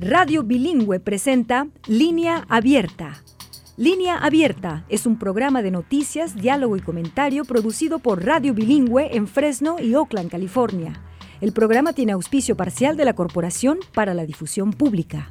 Radio Bilingüe presenta Línea Abierta. Línea Abierta es un programa de noticias, diálogo y comentario producido por Radio Bilingüe en Fresno y Oakland, California. El programa tiene auspicio parcial de la Corporación para la Difusión Pública.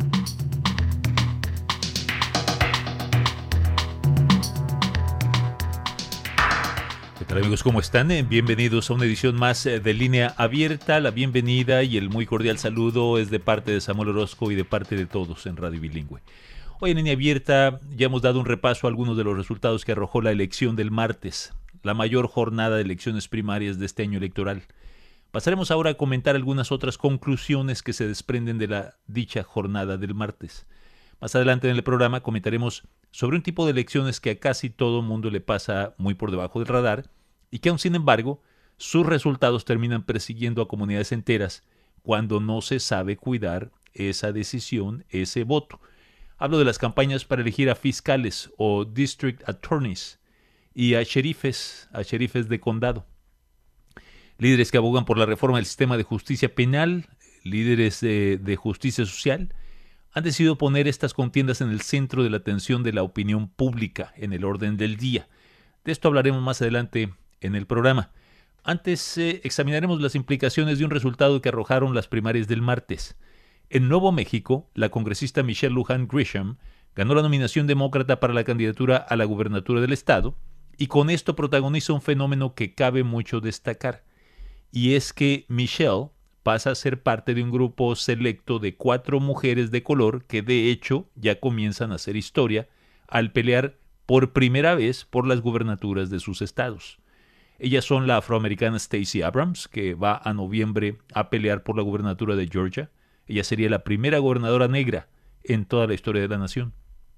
¿Qué tal, amigos? ¿Cómo están? Bienvenidos a una edición más de Línea Abierta. La bienvenida y el muy cordial saludo es de parte de Samuel Orozco y de parte de todos en Radio Bilingüe. Hoy en Línea Abierta ya hemos dado un repaso a algunos de los resultados que arrojó la elección del martes, la mayor jornada de elecciones primarias de este año electoral. Pasaremos ahora a comentar algunas otras conclusiones que se desprenden de la dicha jornada del martes. Más adelante en el programa comentaremos sobre un tipo de elecciones que a casi todo mundo le pasa muy por debajo del radar y que aún sin embargo sus resultados terminan persiguiendo a comunidades enteras cuando no se sabe cuidar esa decisión, ese voto. Hablo de las campañas para elegir a fiscales o district attorneys y a sheriffes de condado. Líderes que abogan por la reforma del sistema de justicia penal, líderes de justicia social, han decidido poner estas contiendas en el centro de la atención de la opinión pública, en el orden del día. De esto hablaremos más adelante en el programa. Antes examinaremos las implicaciones de un resultado que arrojaron las primarias del martes. En Nuevo México, la congresista Michelle Lujan Grisham ganó la nominación demócrata para la candidatura a la gubernatura del estado y con esto protagoniza un fenómeno que cabe mucho destacar. Y es que Michelle pasa a ser parte de un grupo selecto de 4 mujeres de color que de hecho ya comienzan a hacer historia al pelear por primera vez por las gubernaturas de sus estados. Ellas son la afroamericana Stacey Abrams, que va a noviembre a pelear por la gubernatura de Georgia. Ella sería la primera gobernadora negra en toda la historia de la nación.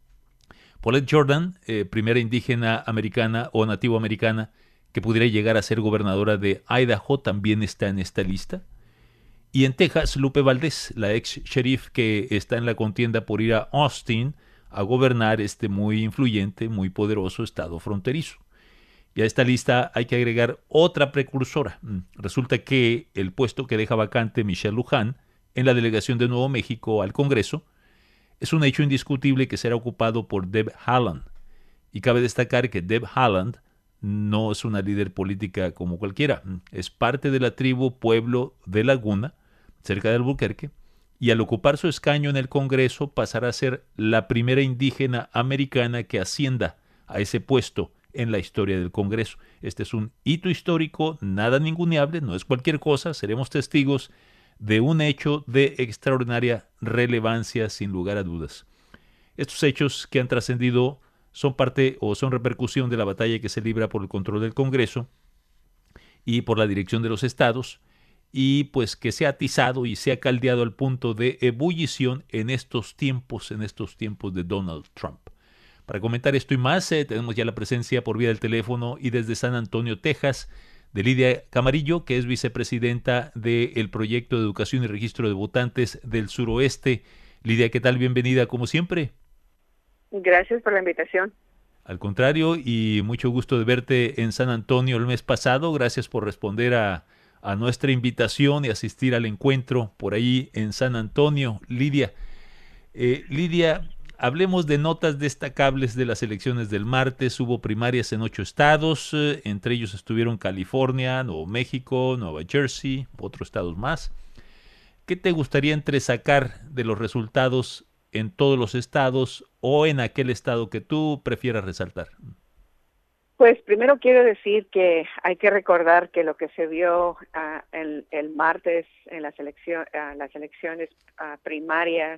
Paulette Jordan, primera indígena americana o nativo americana que pudiera llegar a ser gobernadora de Idaho, también está en esta lista. Y en Texas, Lupe Valdez, la ex sheriff que está en la contienda por ir a Austin a gobernar este muy influyente, muy poderoso estado fronterizo. Y a esta lista hay que agregar otra precursora. Resulta que el puesto que deja vacante Michelle Lujan en la delegación de Nuevo México al Congreso es un hecho indiscutible que será ocupado por Deb Haaland. Y cabe destacar que Deb Haaland no es una líder política como cualquiera. Es parte de la tribu Pueblo de Laguna, cerca de Albuquerque, y al ocupar su escaño en el Congreso pasará a ser la primera indígena americana que ascienda a ese puesto en la historia del Congreso. Este es un hito histórico, nada ninguneable, no es cualquier cosa, seremos testigos de un hecho de extraordinaria relevancia sin lugar a dudas. Estos hechos que han trascendido son parte o son repercusión de la batalla que se libra por el control del Congreso y por la dirección de los estados, y pues que se ha atizado y se ha caldeado al punto de ebullición en estos tiempos de Donald Trump. Para comentar esto y más, tenemos ya la presencia por vía del teléfono y desde San Antonio, Texas, de Lidia Camarillo, que es vicepresidenta del Proyecto de Educación y Registro de Votantes del Suroeste. Lidia, ¿qué tal? Bienvenida, como siempre. Gracias por la invitación. Al contrario, y mucho gusto de verte en San Antonio el mes pasado. Gracias por responder a nuestra invitación y asistir al encuentro por ahí en San Antonio. Lidia, hablemos de notas destacables de las elecciones del martes. Hubo primarias en 8 estados, entre ellos estuvieron California, Nuevo México, Nueva Jersey, otros estados más. ¿Qué te gustaría entresacar de los resultados en todos los estados o en aquel estado que tú prefieras resaltar? Pues primero quiero decir que hay que recordar que lo que se vio el martes en las elecciones primarias,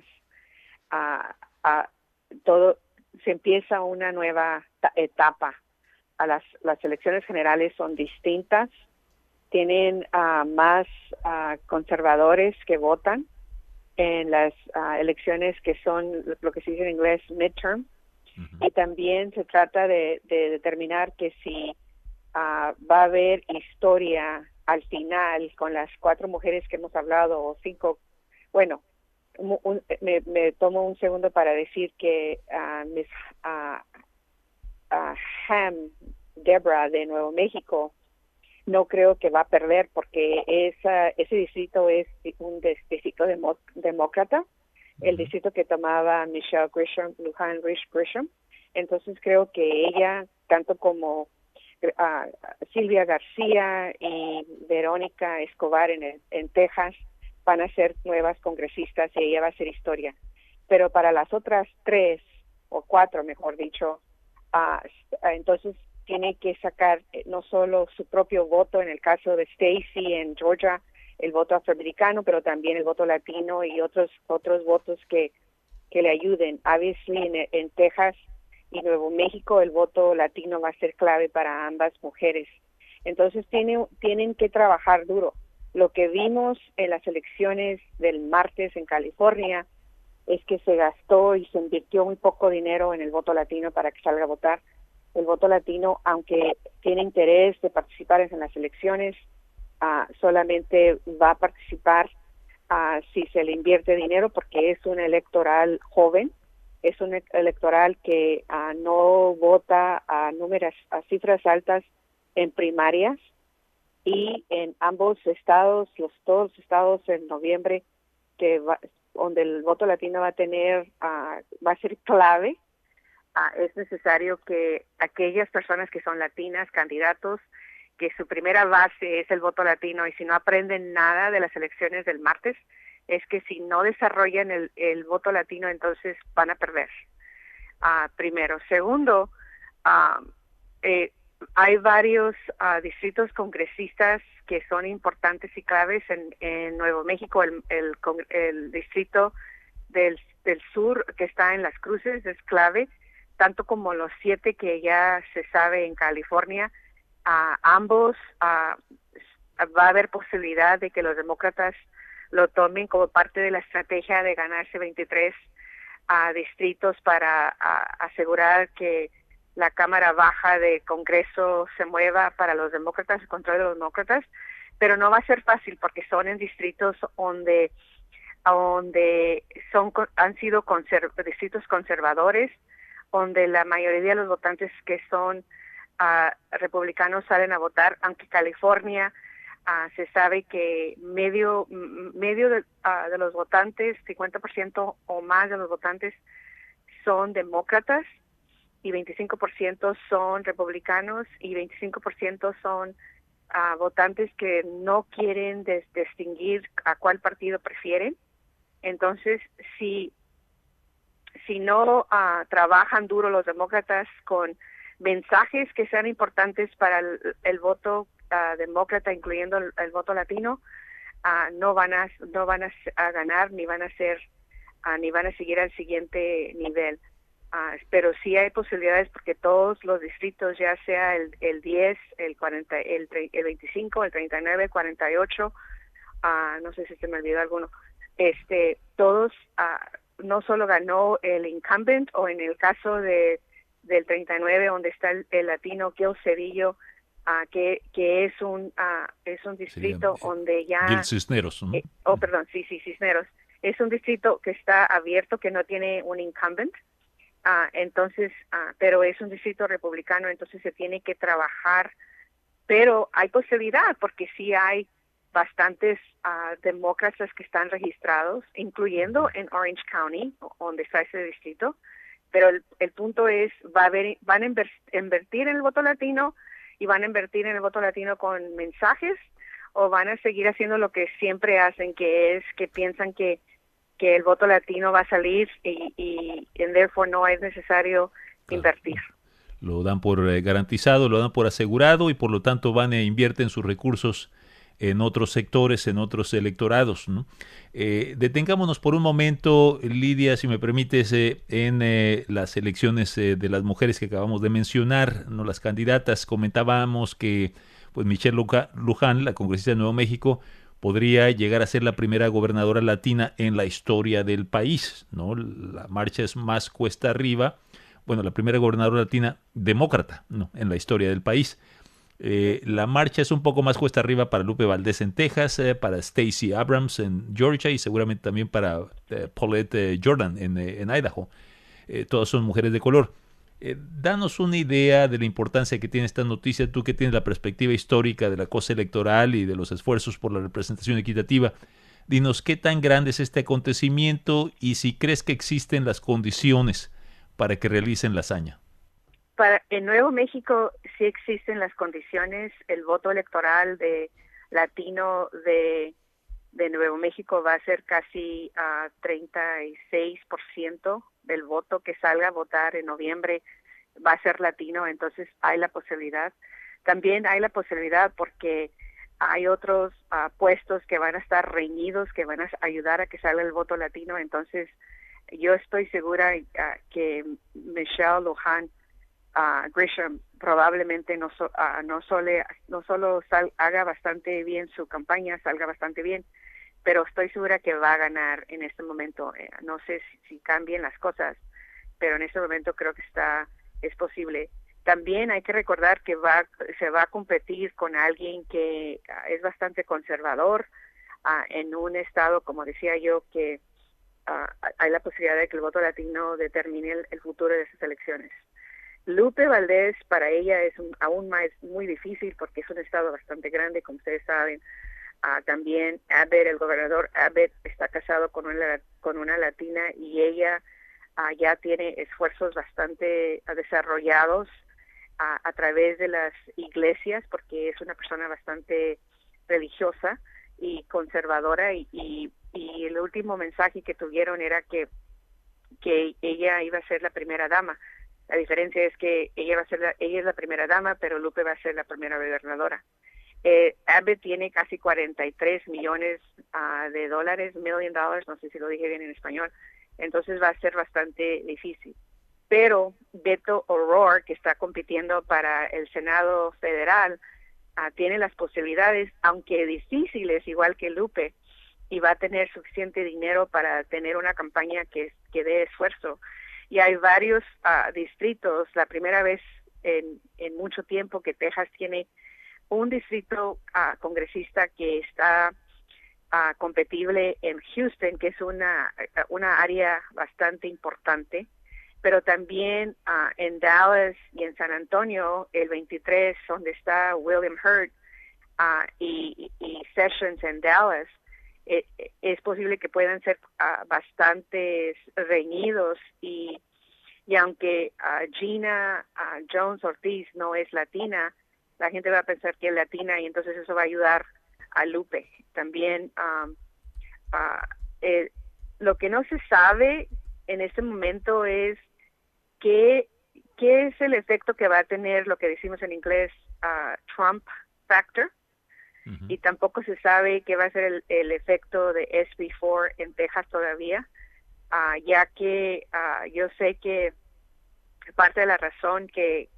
todo se empieza una nueva etapa. Las elecciones generales son distintas, tienen más conservadores que votan en las elecciones que son lo que se dice en inglés midterm. Y también se trata de determinar que si va a haber historia al final con las 4 mujeres que hemos hablado, o 5. Bueno, me tomo un segundo para decir que Miss Deborah de Nuevo México no creo que va a perder porque ese distrito es un distrito demócrata el distrito que tomaba Michelle Grisham, Lujan Grisham. Entonces creo que ella, tanto como Silvia García y Verónica Escobar en Texas, van a ser nuevas congresistas y ella va a hacer historia. Pero para las otras 3 o 4, mejor dicho, entonces tiene que sacar no solo su propio voto, en el caso de Stacey en Georgia, el voto afroamericano, pero también el voto latino y otros votos que le ayuden. Obviously en Texas y Nuevo México el voto latino va a ser clave para ambas mujeres. Entonces tienen que trabajar duro. Lo que vimos en las elecciones del martes en California es que se gastó y se invirtió muy poco dinero en el voto latino para que salga a votar. El voto latino, aunque tiene interés de participar en las elecciones, solamente va a participar si se le invierte dinero, porque es un electoral joven, es un electoral que no vota a cifras altas en primarias, y en ambos estados, todos los estados en noviembre, donde el voto latino va a ser clave. Es necesario que aquellas personas que son latinas, candidatos, que su primera base es el voto latino, y si no aprenden nada de las elecciones del martes, es que si no desarrollan el voto latino, entonces van a perder. Primero. Segundo, hay varios distritos congresistas que son importantes y claves en Nuevo México. El distrito del sur, que está en Las Cruces, es clave, tanto como los 7 que ya se sabe en California. Ambos va a haber posibilidad de que los demócratas lo tomen como parte de la estrategia de ganarse 23 distritos para asegurar que la Cámara Baja de Congreso se mueva para los demócratas, el control de los demócratas, pero no va a ser fácil porque son en distritos donde han sido distritos conservadores, donde la mayoría de los votantes que son republicanos salen a votar, aunque California se sabe que medio de los votantes, 50% o más de los votantes son demócratas, y 25% son republicanos, y 25% son votantes que no quieren distinguir a cuál partido prefieren. Entonces, si no trabajan duro los demócratas con mensajes que sean importantes para el voto demócrata, incluyendo el voto latino, no van a ganar, ni van a seguir al siguiente nivel. Pero sí hay posibilidades, porque todos los distritos, ya sea el 10, el 40, el 25, el 39, el 48, no sé si se me olvidó alguno, todos no solo ganó el incumbent, o en el caso del 39, donde está el latino Gil Cedillo, que es un distrito donde ya... Gil Cisneros. ¿No? Cisneros. Es un distrito que está abierto, que no tiene un incumbent. Entonces, pero es un distrito republicano, entonces se tiene que trabajar, pero hay posibilidad, porque sí hay bastantes demócratas que están registrados, incluyendo en Orange County, donde está ese distrito, pero el punto es, van a invertir en el voto latino, y van a invertir en el voto latino con mensajes, o van a seguir haciendo lo que siempre hacen, que es que piensan que el voto latino va a salir y therefore no es necesario invertir. Lo dan por garantizado, lo dan por asegurado, y por lo tanto van e invierten sus recursos en otros sectores, en otros electorados, ¿no? Detengámonos por un momento, Lidia, si me permites, en las elecciones de las mujeres que acabamos de mencionar, ¿no? Las candidatas. Comentábamos que pues Michelle Lujan, la congresista de Nuevo México, podría llegar a ser la primera gobernadora latina en la historia del país, ¿no? La marcha es más cuesta arriba. Bueno, la primera gobernadora latina demócrata, ¿no?, en la historia del país. La marcha es un poco más cuesta arriba para Lupe Valdés en Texas, para Stacey Abrams en Georgia, y seguramente también para Paulette Jordan en Idaho. Todas son mujeres de color. Danos una idea de la importancia que tiene esta noticia, tú que tienes la perspectiva histórica de la cosa electoral y de los esfuerzos por la representación equitativa. Dinos qué tan grande es este acontecimiento y si crees que existen las condiciones para que realicen la hazaña. En Nuevo México sí existen las condiciones. El voto electoral de latino de Nuevo México va a ser casi 36% del voto que salga a votar en noviembre va a ser latino, entonces hay la posibilidad. También hay la posibilidad porque hay otros puestos que van a estar reñidos, que van a ayudar a que salga el voto latino, entonces yo estoy segura que Michelle Lujan Grisham probablemente no solo haga bastante bien su campaña, salga bastante bien, pero estoy segura que va a ganar en este momento. No sé si cambien las cosas, pero en este momento creo que es posible. También hay que recordar que se va a competir con alguien que es bastante conservador en un estado, como decía yo, que hay la posibilidad de que el voto latino determine el futuro de esas elecciones. Lupe Valdés, para ella es aún más muy difícil porque es un estado bastante grande, como ustedes saben. También Abbott, el gobernador Abbott, está casado con una latina y ella ya tiene esfuerzos bastante desarrollados a través de las iglesias porque es una persona bastante religiosa y conservadora y el último mensaje que tuvieron era que ella iba a ser la primera dama. La diferencia es que ella es la primera dama, pero Lupe va a ser la primera gobernadora. Abbott tiene casi 43 millones de dólares, $1 million, no sé si lo dije bien en español, entonces va a ser bastante difícil. Pero Beto O'Rourke, que está compitiendo para el Senado Federal, tiene las posibilidades, aunque difíciles, igual que Lupe, y va a tener suficiente dinero para tener una campaña que dé esfuerzo. Y hay varios distritos, la primera vez en mucho tiempo que Texas tiene un distrito congresista que está competible en Houston, que es una área bastante importante, pero también en Dallas y en San Antonio, el 23, donde está William Hurt y Sessions en Dallas, es posible que puedan ser bastantes reñidos y aunque Gina Jones Ortiz no es latina, la gente va a pensar que es latina y entonces eso va a ayudar a Lupe. También lo que no se sabe en este momento es qué es el efecto que va a tener lo que decimos en inglés Trump factor. Uh-huh. Y tampoco se sabe qué va a ser el efecto de SB4 en Texas todavía, ya que yo sé que parte de la razón que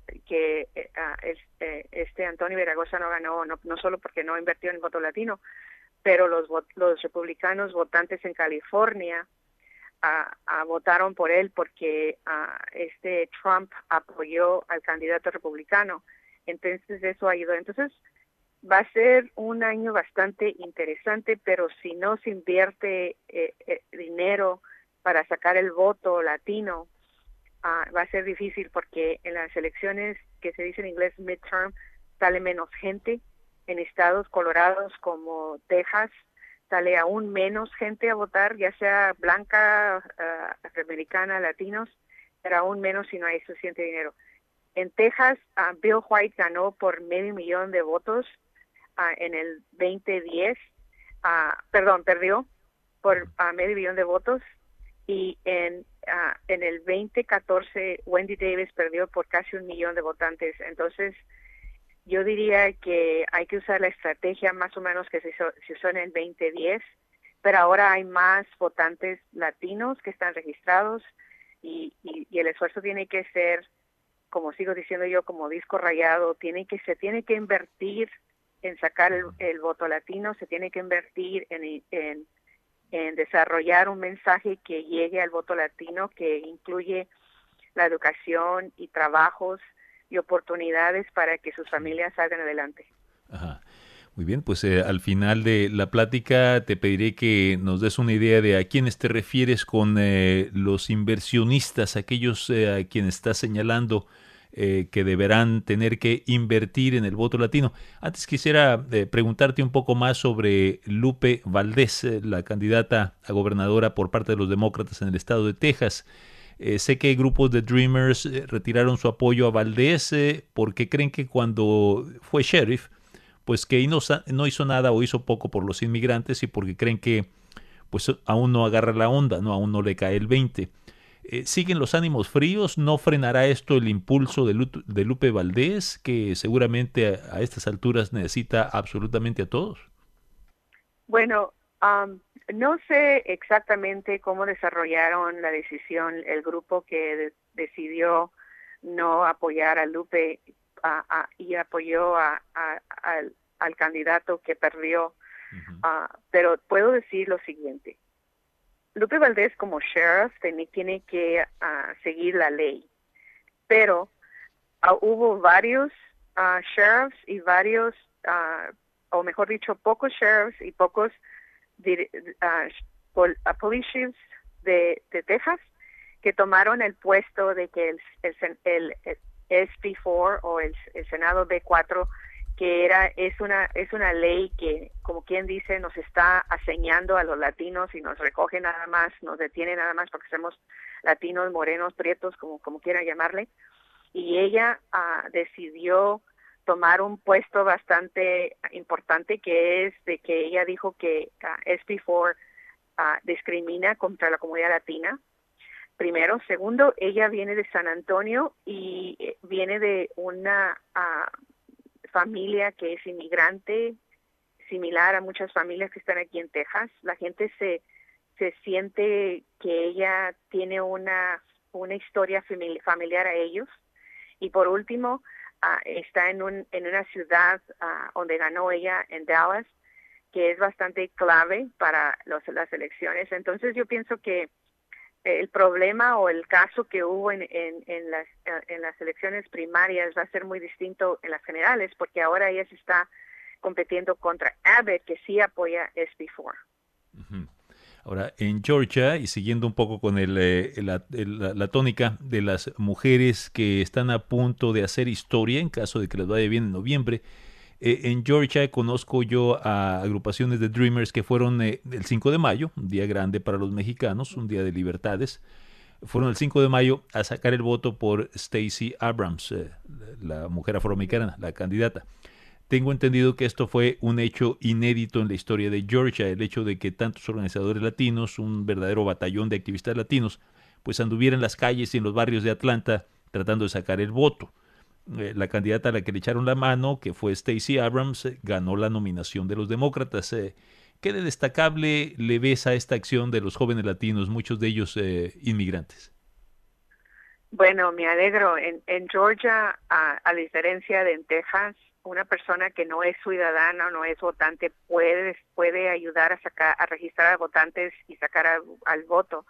Antonio Zaragoza no ganó, no solo porque no invirtió en el voto latino, pero los republicanos votantes en California votaron por él porque Trump apoyó al candidato republicano. Entonces eso ayudó. Entonces va a ser un año bastante interesante, pero si no se invierte dinero para sacar el voto latino, va a ser difícil porque en las elecciones que se dice en inglés midterm sale menos gente. En estados colorados como Texas sale aún menos gente a votar, ya sea blanca, afroamericana, latinos, pero aún menos si no hay suficiente dinero. En Texas, Bill White ganó por 500,000 de votos en el 2010, perdió por 500,000 de votos, y en el 2014 Wendy Davis perdió por casi 1,000,000 de votantes. Entonces, yo diría que hay que usar la estrategia más o menos que se usó en el 2010, pero ahora hay más votantes latinos que están registrados y el esfuerzo tiene que ser, como sigo diciendo yo, como disco rayado, se tiene que invertir en sacar el voto latino, se tiene que invertir en desarrollar un mensaje que llegue al voto latino, que incluye la educación y trabajos y oportunidades para que sus familias salgan adelante. Ajá. Muy bien, pues al final de la plática te pediré que nos des una idea de a quiénes te refieres con los inversionistas, aquellos a quienes estás señalando que deberán tener que invertir en el voto latino. Antes quisiera preguntarte un poco más sobre Lupe Valdés, la candidata a gobernadora por parte de los demócratas en el estado de Texas. Sé que grupos de Dreamers retiraron su apoyo a Valdés porque creen que cuando fue sheriff, pues que no hizo nada o hizo poco por los inmigrantes y porque creen que pues aún no agarra la onda, ¿no? Aún no le cae el 20. ¿Siguen los ánimos fríos? ¿No frenará esto el impulso de Lupe Valdés, que seguramente a estas alturas necesita absolutamente a todos? Bueno, no sé exactamente cómo desarrollaron la decisión el grupo que decidió no apoyar a Lupe y apoyó al candidato que perdió, pero puedo decir lo siguiente. Lupe Valdés como sheriff tiene que seguir la ley, pero hubo varios sheriffs y varios, o mejor dicho, pocos sheriffs y pocos police chiefs de Texas que tomaron el puesto de que el SB4 o el Senado B4 que es una ley que, como quien dice, nos está aseñando a los latinos y nos recoge nada más, nos detiene nada más porque somos latinos, morenos, prietos, como quieran llamarle. Y ella decidió tomar un puesto bastante importante, que es de que ella dijo que SB4 discrimina contra la comunidad latina. Primero. Segundo, ella viene de San Antonio y viene de una familia que es inmigrante, similar a muchas familias que están aquí en Texas. La gente se siente que ella tiene una historia familiar a ellos. Y por último, está en una ciudad donde ganó ella, en Dallas, que es bastante clave para las elecciones. Entonces yo pienso que el problema o el caso que hubo en las elecciones primarias va a ser muy distinto en las generales, porque ahora ella se está compitiendo contra Abbott, que sí apoya SB4. Uh-huh. Ahora, en Georgia, y siguiendo un poco con la tónica de las mujeres que están a punto de hacer historia, en caso de que les vaya bien en noviembre, en Georgia conozco yo a agrupaciones de Dreamers que fueron el 5 de mayo, un día grande para los mexicanos, un día de libertades. Fueron el 5 de mayo a sacar el voto por Stacey Abrams, la mujer afroamericana, la candidata. Tengo entendido que esto fue un hecho inédito en la historia de Georgia, el hecho de que tantos organizadores latinos, un verdadero batallón de activistas latinos, pues anduvieran en las calles y en los barrios de Atlanta tratando de sacar el voto. La candidata a la que le echaron la mano, que fue Stacey Abrams, ganó la nominación de los demócratas. ¿Qué de destacable le ves a esta acción de los jóvenes latinos, muchos de ellos inmigrantes? Bueno, me alegro. En Georgia, a diferencia de en Texas, una persona que no es ciudadana o no es votante puede ayudar a registrar a votantes y sacar al voto.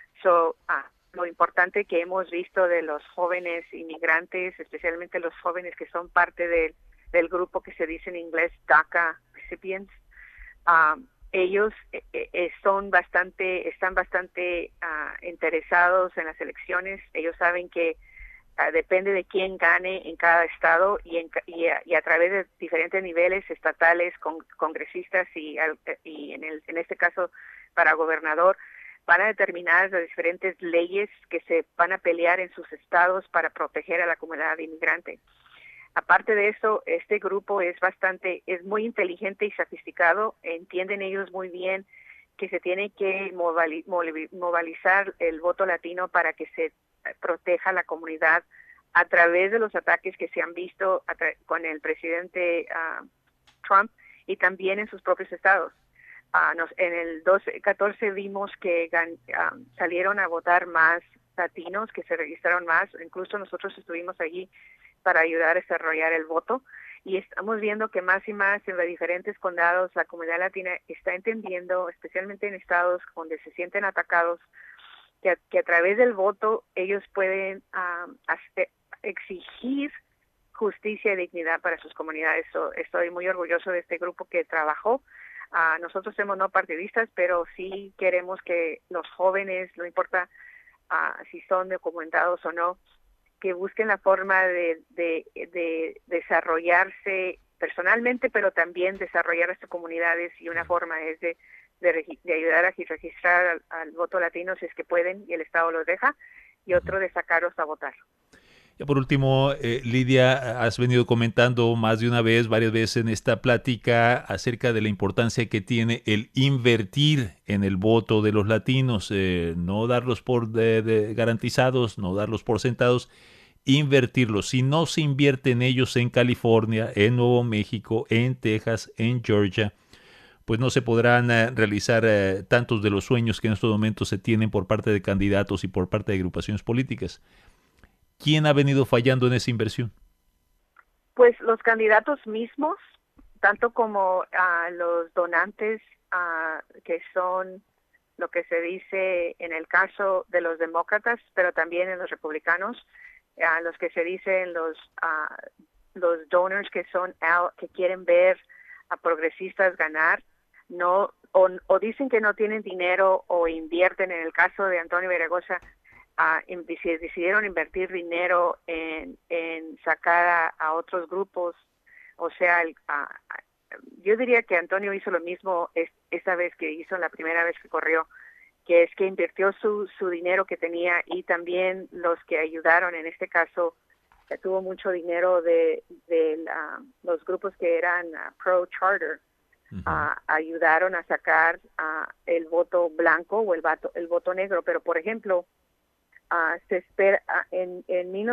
Lo importante que hemos visto de los jóvenes inmigrantes, especialmente los jóvenes que son parte del grupo que se dice en inglés DACA recipients, ellos están bastante interesados en las elecciones. Ellos saben que depende de quién gane en cada estado y a través de diferentes niveles estatales, congresistas y en este caso para gobernador, van a determinar las diferentes leyes que se van a pelear en sus estados para proteger a la comunidad inmigrante. Aparte de eso, este grupo es muy inteligente y sofisticado. Entienden ellos muy bien que se tiene que movilizar el voto latino para que se proteja a la comunidad a través de los ataques que se han visto con el presidente Trump y también en sus propios estados. En el 2014 vimos que salieron a votar más latinos, que se registraron más. Incluso nosotros estuvimos allí para ayudar a desarrollar el voto. Y estamos viendo que más y más en los diferentes condados la comunidad latina está entendiendo, especialmente en estados donde se sienten atacados, que a través del voto ellos pueden exigir justicia y dignidad para sus comunidades. Estoy muy orgulloso de este grupo que trabajó. Nosotros somos no partidistas, pero sí queremos que los jóvenes, no importa si son documentados o no, que busquen la forma de desarrollarse personalmente, pero también desarrollar a sus comunidades, y una forma es de ayudar a registrar al voto latino si es que pueden y el Estado los deja, y otro de sacarlos a votar. Ya por último, Lidia, has venido comentando más de una vez, varias veces en esta plática acerca de la importancia que tiene el invertir en el voto de los latinos, no darlos por garantizados, no darlos por sentados, invertirlos. Si no se invierte en ellos en California, en Nuevo México, en Texas, en Georgia, pues no se podrán realizar tantos de los sueños que en estos momentos se tienen por parte de candidatos y por parte de agrupaciones políticas. ¿Quién ha venido fallando en esa inversión? Pues los candidatos mismos, tanto como los donantes, que son lo que se dice en el caso de los demócratas, pero también en los republicanos, los que se dicen los donors que son que quieren ver a progresistas ganar, no o dicen que no tienen dinero o invierten. En el caso de Antonio Villaraigosa, decidieron invertir dinero en sacar a otros grupos. O sea, yo diría que Antonio hizo lo mismo esta vez que hizo la primera vez que corrió, que es que invirtió su dinero que tenía, y también los que ayudaron, en este caso, tuvo mucho dinero de los grupos que eran pro-charter, ayudaron a sacar el voto blanco o el voto negro. Pero, por ejemplo, se espera en el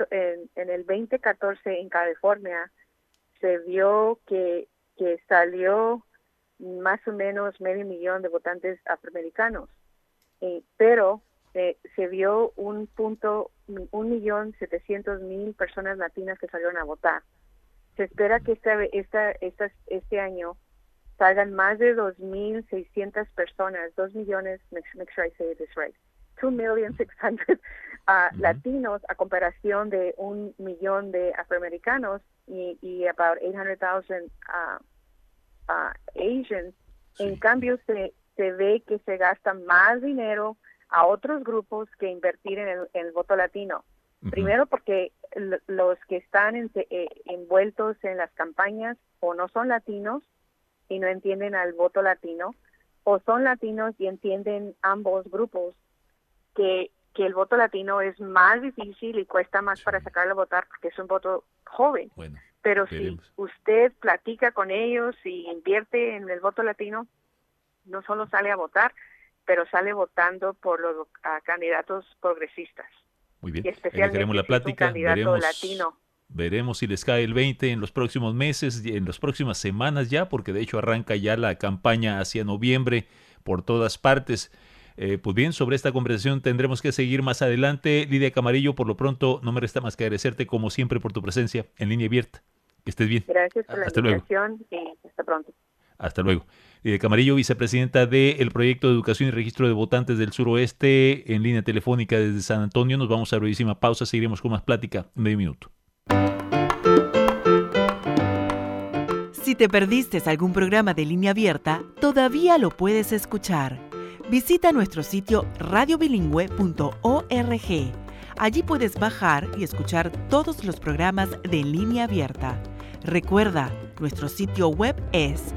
2014 en California se vio que salió más o menos 500,000 de votantes afroamericanos, pero se vio 1.700.000 personas latinas que salieron a votar. Se espera que este año salgan más de 2.600 personas, 2 millones, make sure I say this right, 2,600,000 latinos, a comparación de 1 millón de afroamericanos y about 800,000 Asians. Sí. En cambio, se ve que se gasta más dinero a otros grupos que invertir en el voto latino. Primero, porque los que están envueltos en las campañas o no son latinos y no entienden al voto latino, o son latinos y entienden ambos grupos, que el voto latino es más difícil y cuesta más para sacarlo a votar porque es un voto joven. Bueno, pero veremos. Si usted platica con ellos y invierte en el voto latino, no solo sale a votar, pero sale votando por los candidatos progresistas. Muy bien, y especialmente queremos la plática, si es un candidato latino. Veremos si les cae el 20 en los próximos meses, en las próximas semanas ya, porque de hecho arranca ya la campaña hacia noviembre por todas partes. Pues bien, sobre esta conversación tendremos que seguir más adelante. Lidia Camarillo, por lo pronto no me resta más que agradecerte como siempre por tu presencia en Línea Abierta. Que estés bien. Gracias por la invitación y hasta pronto. Hasta luego. Lidia Camarillo, vicepresidenta del Proyecto de Educación y Registro de Votantes del Suroeste, en línea telefónica desde San Antonio. Nos vamos a brevísima pausa, seguiremos con más plática en medio minuto. Si te perdiste algún programa de Línea Abierta, todavía lo puedes escuchar. Visita nuestro sitio radiobilingüe.org. Allí puedes bajar y escuchar todos los programas de Línea Abierta. Recuerda, nuestro sitio web es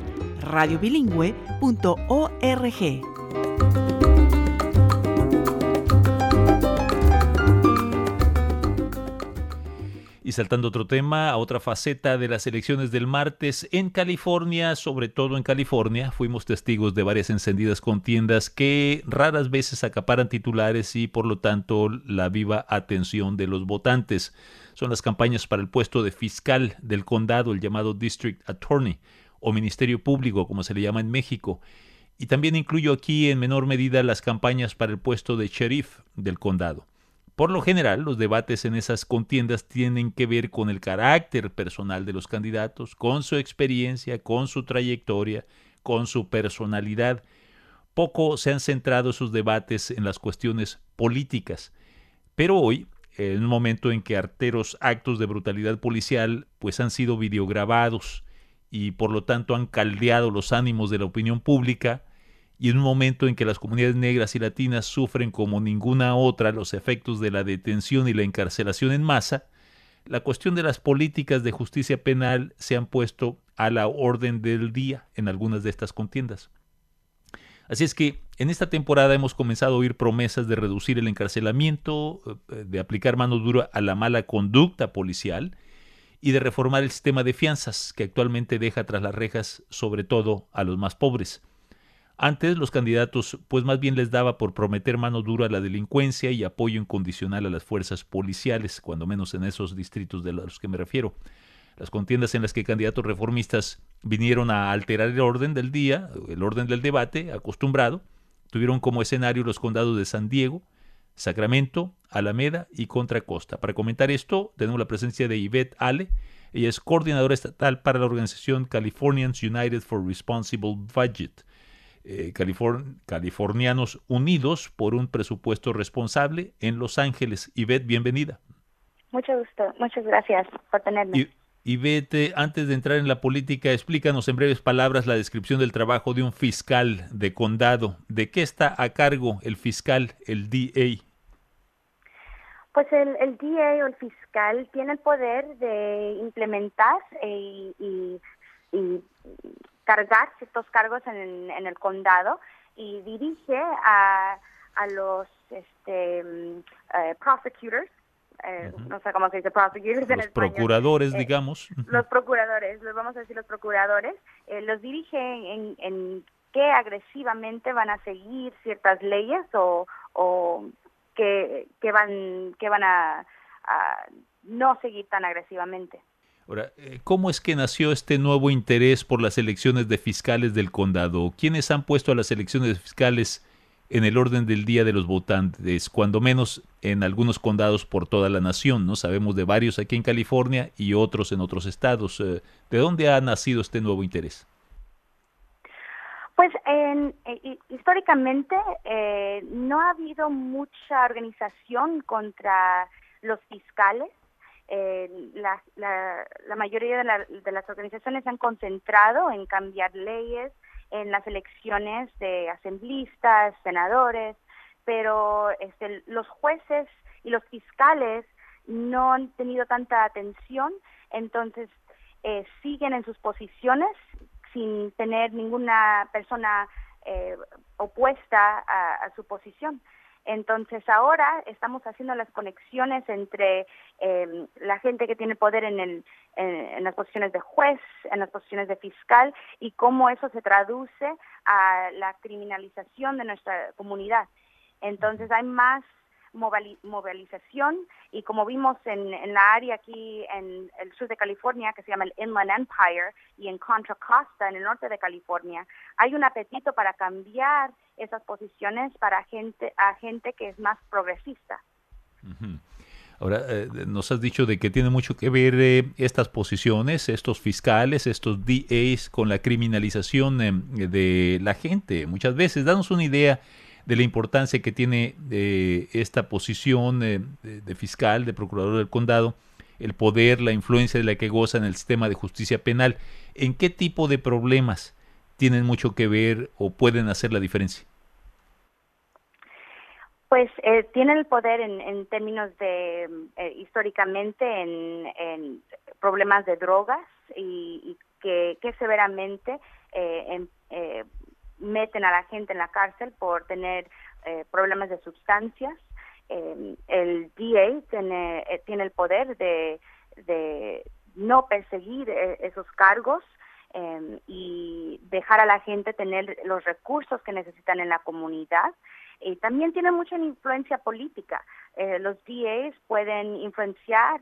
radiobilingüe.org. Y saltando a otro tema, a otra faceta de las elecciones del martes, en California, sobre todo en California, fuimos testigos de varias encendidas contiendas que raras veces acaparan titulares y por lo tanto la viva atención de los votantes. Son las campañas para el puesto de fiscal del condado, el llamado District Attorney, o Ministerio Público, como se le llama en México. Y también incluyo aquí en menor medida las campañas para el puesto de sheriff del condado. Por lo general, los debates en esas contiendas tienen que ver con el carácter personal de los candidatos, con su experiencia, con su trayectoria, con su personalidad. Poco se han centrado sus debates en las cuestiones políticas. Pero hoy, en un momento en que arteros actos de brutalidad policial pues han sido videograbados y por lo tanto han caldeado los ánimos de la opinión pública, y en un momento en que las comunidades negras y latinas sufren como ninguna otra los efectos de la detención y la encarcelación en masa, la cuestión de las políticas de justicia penal se han puesto a la orden del día en algunas de estas contiendas. Así es que en esta temporada hemos comenzado a oír promesas de reducir el encarcelamiento, de aplicar mano dura a la mala conducta policial y de reformar el sistema de fianzas que actualmente deja tras las rejas sobre todo a los más pobres. Antes los candidatos pues más bien les daba por prometer mano dura a la delincuencia y apoyo incondicional a las fuerzas policiales, cuando menos en esos distritos de los que me refiero. Las contiendas en las que candidatos reformistas vinieron a alterar el orden del día, el orden del debate acostumbrado, tuvieron como escenario los condados de San Diego, Sacramento, Alameda y Contra Costa. Para comentar esto tenemos la presencia de Yvette Ale. Ella es coordinadora estatal para la organización Californians United for Responsible Budget. Californianos Unidos por un Presupuesto Responsable en Los Ángeles. Yvette, bienvenida. Mucho gusto, muchas gracias por tenerme. Yvette, antes de entrar en la política, explícanos en breves palabras la descripción del trabajo de un fiscal de condado. ¿De qué está a cargo el fiscal, el DA? Pues el DA o el fiscal tiene el poder de implementar y cargar ciertos cargos en el condado y dirige a los prosecutors, no sé cómo se dice prosecutors en los español. Procuradores, digamos. Los procuradores, les vamos a decir los procuradores, los dirige en qué agresivamente van a seguir ciertas leyes o que van a no seguir tan agresivamente. Ahora, ¿cómo es que nació este nuevo interés por las elecciones de fiscales del condado? ¿Quiénes han puesto a las elecciones de fiscales en el orden del día de los votantes, cuando menos en algunos condados por toda la nación, ¿no? Sabemos de varios aquí en California y otros en otros estados. ¿De dónde ha nacido este nuevo interés? Pues históricamente no ha habido mucha organización contra los fiscales. La mayoría de las organizaciones se han concentrado en cambiar leyes en las elecciones de asambleístas, senadores, pero los jueces y los fiscales no han tenido tanta atención, entonces siguen en sus posiciones sin tener ninguna persona opuesta a su posición. Entonces ahora estamos haciendo las conexiones entre la gente que tiene poder en las posiciones de juez, en las posiciones de fiscal y cómo eso se traduce a la criminalización de nuestra comunidad. Entonces hay más movilización y como vimos en la área aquí en el sur de California que se llama el Inland Empire y en Contra Costa en el norte de California, hay un apetito para cambiar esas posiciones para gente que es más progresista. Uh-huh. Ahora, nos has dicho de que tiene mucho que ver estas posiciones, estos fiscales, estos DAs con la criminalización de la gente. Muchas veces, danos una idea de la importancia que tiene esta posición de fiscal, de procurador del condado, el poder, la influencia de la que goza en el sistema de justicia penal. ¿En qué tipo de problemas tienen mucho que ver o pueden hacer la diferencia? Pues tienen el poder en términos de, históricamente, en problemas de drogas y que severamente meten a la gente en la cárcel por tener problemas de sustancias. El DA tiene el poder de no perseguir esos cargos y dejar a la gente tener los recursos que necesitan en la comunidad. Y también tiene mucha influencia política. Los DAs pueden influenciar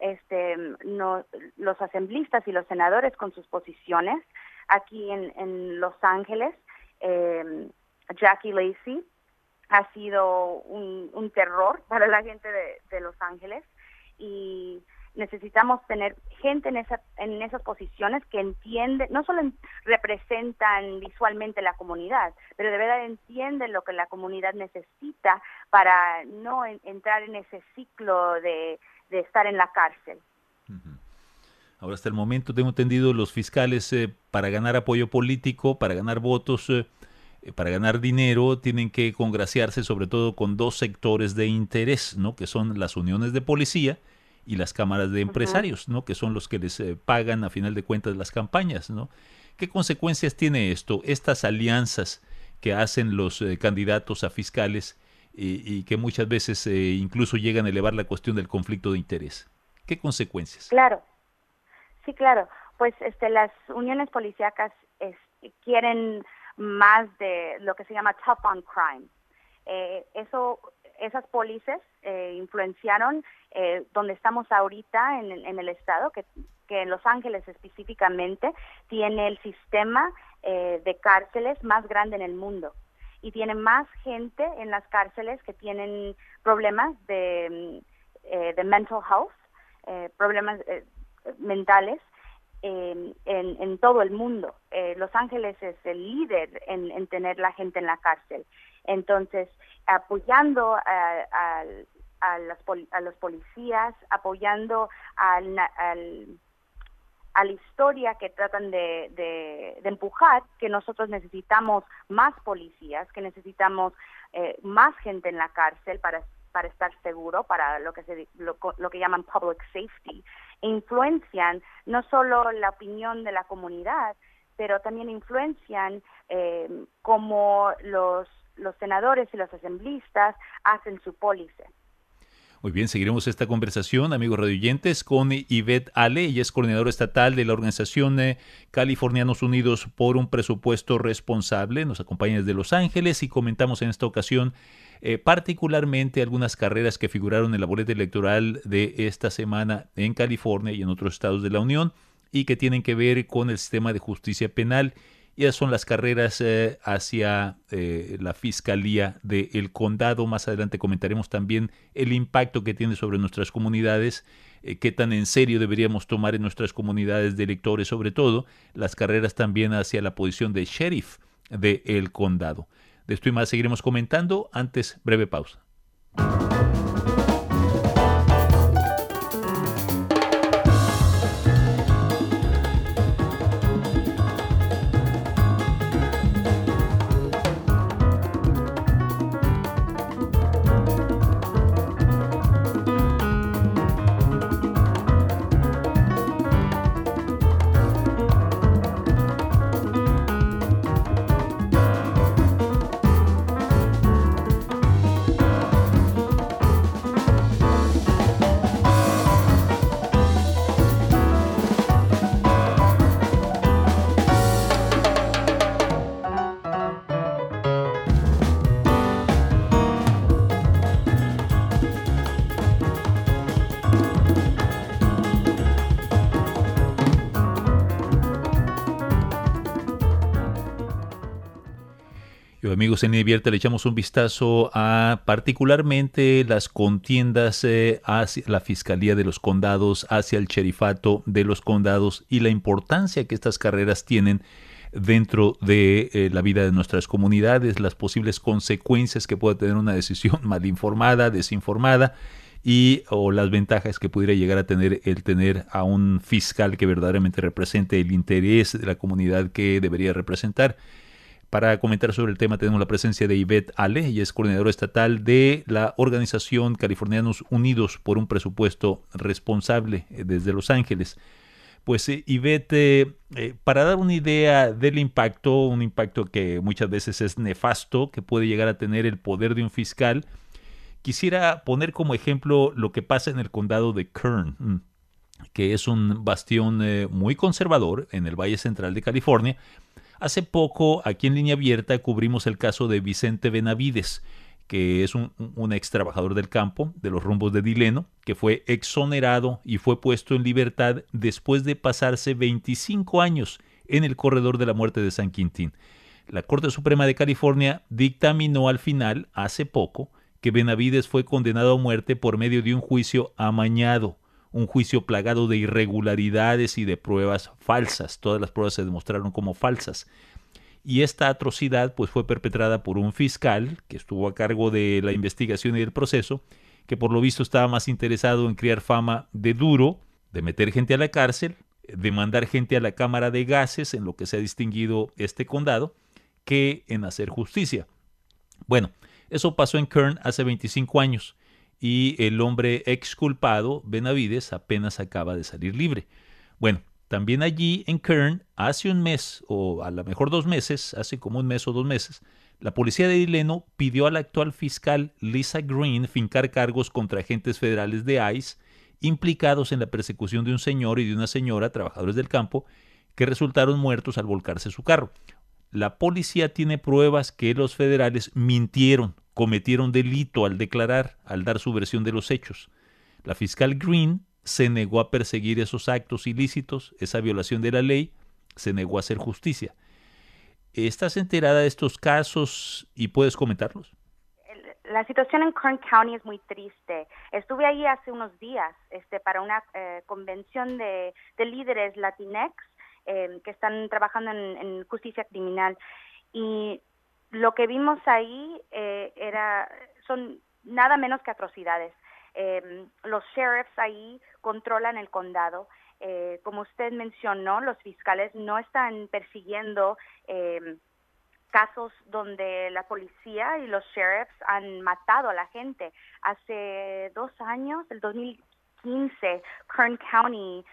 los asambleístas y los senadores con sus posiciones. Aquí en Los Ángeles, Jackie Lacey ha sido un terror para la gente de Los Ángeles y necesitamos tener gente en esas posiciones que entiende, no solo representan visualmente la comunidad, pero de verdad entienden lo que la comunidad necesita para no entrar en ese ciclo de estar en la cárcel. Uh-huh. Ahora, hasta el momento tengo entendido los fiscales para ganar apoyo político, para ganar votos, para ganar dinero tienen que congraciarse sobre todo con dos sectores de interés, ¿no? Que son las uniones de policía y las cámaras de empresarios, ¿no? Que son los que les pagan a final de cuentas las campañas, ¿no? ¿Qué consecuencias tiene esto? Estas alianzas que hacen los candidatos a fiscales y que muchas veces incluso llegan a elevar la cuestión del conflicto de interés. ¿Qué consecuencias? Claro, sí, claro. Pues las uniones policíacas quieren más de lo que se llama tough on crime. Esas pólices influenciaron donde estamos ahorita en el estado, que en Los Ángeles específicamente tiene el sistema de cárceles más grande en el mundo y tiene más gente en las cárceles que tienen problemas de mental health, problemas mentales en todo el mundo. Los Ángeles es el líder en tener la gente en la cárcel. Entonces, apoyando a los policías, apoyando a la historia que tratan de empujar, que nosotros necesitamos más policías, que necesitamos más gente en la cárcel para estar seguro, para lo que llaman public safety, influencian no solo la opinión de la comunidad, pero también influencian cómo los senadores y los asambleístas hacen su pólice. Muy bien, seguiremos esta conversación, amigos radioyentes, con Yvette Ale. Ella es coordinadora estatal de la organización Californianos Unidos por un Presupuesto Responsable. Nos acompaña desde Los Ángeles y comentamos en esta ocasión particularmente algunas carreras que figuraron en la boleta electoral de esta semana en California y en otros estados de la Unión y que tienen que ver con el sistema de justicia penal. Y esas son las carreras hacia la Fiscalía del Condado. Más adelante comentaremos también el impacto que tiene sobre nuestras comunidades, qué tan en serio deberíamos tomar en nuestras comunidades de electores, sobre todo las carreras también hacia la posición de sheriff del condado. De esto y más seguiremos comentando. Antes, breve pausa. Amigos, en Línea Abierta le echamos un vistazo a particularmente las contiendas hacia la Fiscalía de los Condados, hacia el Sherifato de los Condados y la importancia que estas carreras tienen dentro de la vida de nuestras comunidades, las posibles consecuencias que puede tener una decisión mal informada, desinformada o las ventajas que pudiera llegar a tener el tener a un fiscal que verdaderamente represente el interés de la comunidad que debería representar. Para comentar sobre el tema tenemos la presencia de Yvette Ale. Ella es coordinadora estatal de la organización Californianos Unidos por un Presupuesto Responsable desde Los Ángeles. Pues Yvette, para dar una idea del impacto, un impacto que muchas veces es nefasto, que puede llegar a tener el poder de un fiscal, quisiera poner como ejemplo lo que pasa en el condado de Kern, que es un bastión muy conservador en el Valle Central de California. Hace poco, aquí en Línea Abierta, cubrimos el caso de Vicente Benavides, que es un ex trabajador del campo, de los rumbos de Dileno, que fue exonerado y fue puesto en libertad después de pasarse 25 años en el corredor de la muerte de San Quintín. La Corte Suprema de California dictaminó al final, hace poco, que Benavides fue condenado a muerte por medio de un juicio amañado, un juicio plagado de irregularidades y de pruebas falsas. Todas las pruebas se demostraron como falsas. Y esta atrocidad pues fue perpetrada por un fiscal que estuvo a cargo de la investigación y del proceso, que por lo visto estaba más interesado en crear fama de duro, de meter gente a la cárcel, de mandar gente a la cámara de gases, en lo que se ha distinguido este condado, que en hacer justicia. Bueno, eso pasó en Kern hace 25 años y el hombre exculpado, Benavides, apenas acaba de salir libre. Bueno, también allí en Kern, hace un mes o a lo mejor 2 meses, hace como un mes o 2 meses, la policía de Delano pidió a la actual fiscal Lisa Green fincar cargos contra agentes federales de ICE implicados en la persecución de un señor y de una señora, trabajadores del campo, que resultaron muertos al volcarse su carro. La policía tiene pruebas que los federales mintieron, cometieron delito al declarar, al dar su versión de los hechos. La fiscal Green se negó a perseguir esos actos ilícitos, esa violación de la ley, se negó a hacer justicia. ¿Estás enterada de estos casos y puedes comentarlos? La situación en Kern County es muy triste. Estuve ahí hace unos días para una convención de líderes Latinx que están trabajando en justicia criminal. Y lo que vimos ahí son nada menos que atrocidades. Los sheriffs ahí controlan el condado. Como usted mencionó, los fiscales no están persiguiendo casos donde la policía y los sheriffs han matado a la gente. Hace 2 años, el 2015, Kern County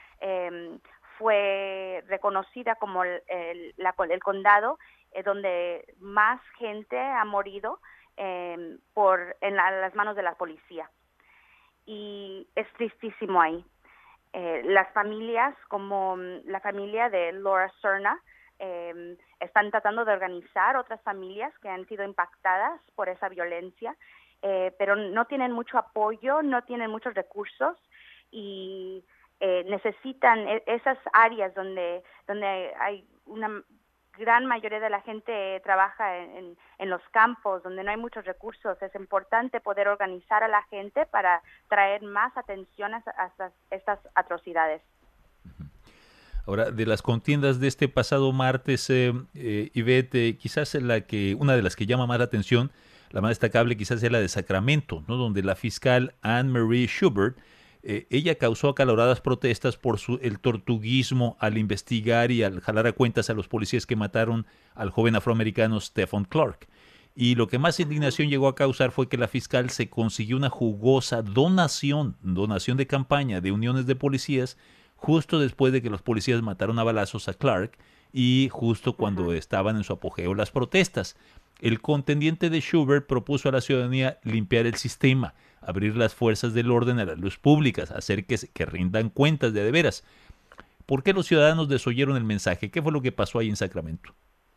fue reconocida como el condado donde más gente ha morido en las manos de la policía. Y es tristísimo ahí. Las familias, como la familia de Laura Serna, están tratando de organizar otras familias que han sido impactadas por esa violencia, pero no tienen mucho apoyo, no tienen muchos recursos y necesitan esas áreas donde hay una gran mayoría de la gente trabaja en los campos, donde no hay muchos recursos. Es importante poder organizar a la gente para traer más atención a estas atrocidades. Ahora, de las contiendas de este pasado martes, Ivette, quizás una de las que llama más la atención, la más destacable quizás es la de Sacramento, ¿no? Donde la fiscal Anne-Marie Schubert, ella causó acaloradas protestas por el tortuguismo al investigar y al jalar a cuentas a los policías que mataron al joven afroamericano Stephon Clark. Y lo que más indignación llegó a causar fue que la fiscal se consiguió una jugosa donación de campaña de uniones de policías justo después de que los policías mataron a balazos a Clark y justo cuando estaban en su apogeo las protestas. El contendiente de Schubert propuso a la ciudadanía limpiar el sistema, abrir las fuerzas del orden a las luz públicas, hacer que rindan cuentas de veras. ¿Por qué los ciudadanos desoyeron el mensaje? ¿Qué fue lo que pasó ahí en Sacramento?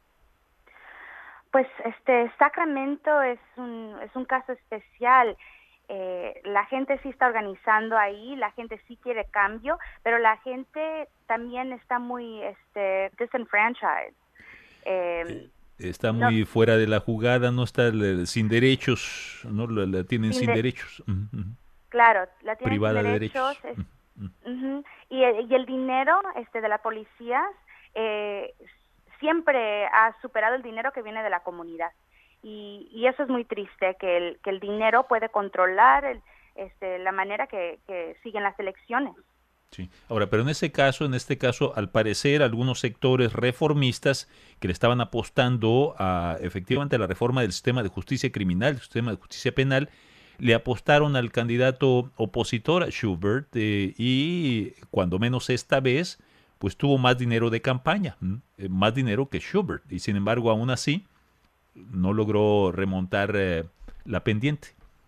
Pues Sacramento es un caso especial. La gente sí está organizando ahí, la gente sí quiere cambio, pero la gente también está muy disenfranchised. Está muy fuera de la jugada, no está sin derechos, no la tienen sin derechos. Claro, la tienen privada sin de derechos. derechos. Y el dinero de la policía siempre ha superado el dinero que viene de la comunidad. Y eso es muy triste, que el dinero puede controlar la manera que siguen las elecciones. Sí. Ahora, pero en este caso, al parecer, algunos sectores reformistas que le estaban apostando efectivamente a la reforma del sistema de justicia criminal, del sistema de justicia penal, le apostaron al candidato opositor, a Schubert, y cuando menos esta vez, pues tuvo más dinero de campaña, más dinero que Schubert, y sin embargo, aún así, no logró remontar la pendiente.